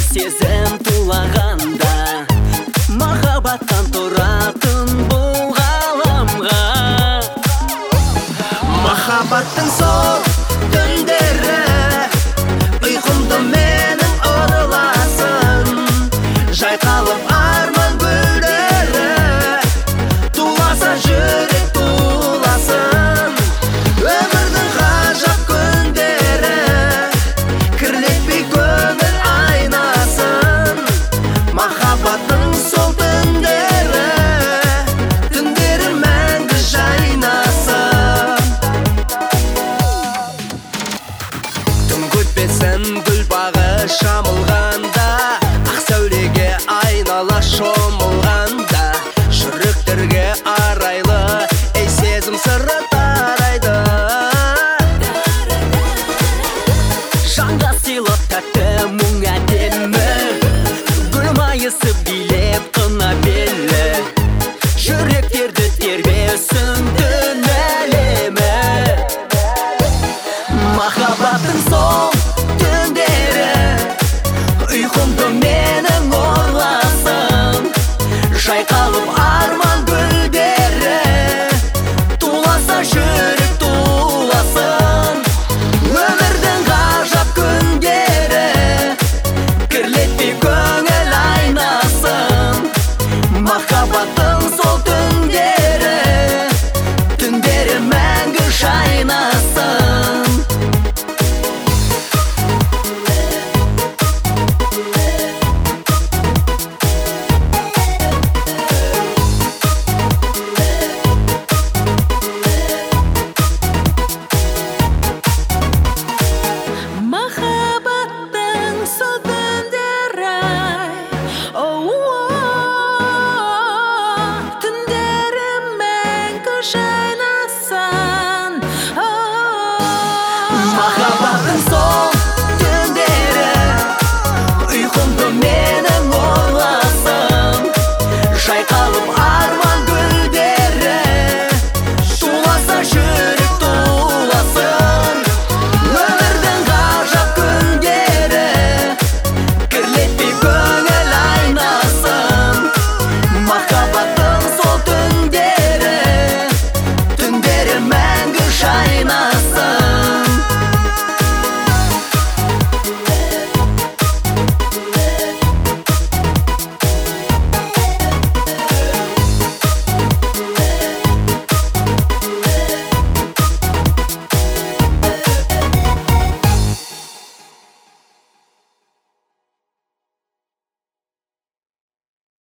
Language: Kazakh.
сезім тулағанда, махаббаттан тұратын бұл ғаламға. Махаббаттың сол түндері ұйқымды менің ұрыласын, жайқалып арман гүлдері туласа жүрек туласын. Өмірдің ғажап күндері кірлетпей көңіл айнасын. Махаббаттың сол түндері мәңгі жайнасын. Түн көтпесін гүл бағы шамылғанда, ақ сәулеге айнала шомылғанда, жүректерге арайлы ей сезім сыры тарайды. Жанға сыйлап тәтті мұң әдемі, гүл майысы билеп қына белі, жүректерді тербесін түн әлемі. Махаббаттың сол түндері ұйқымды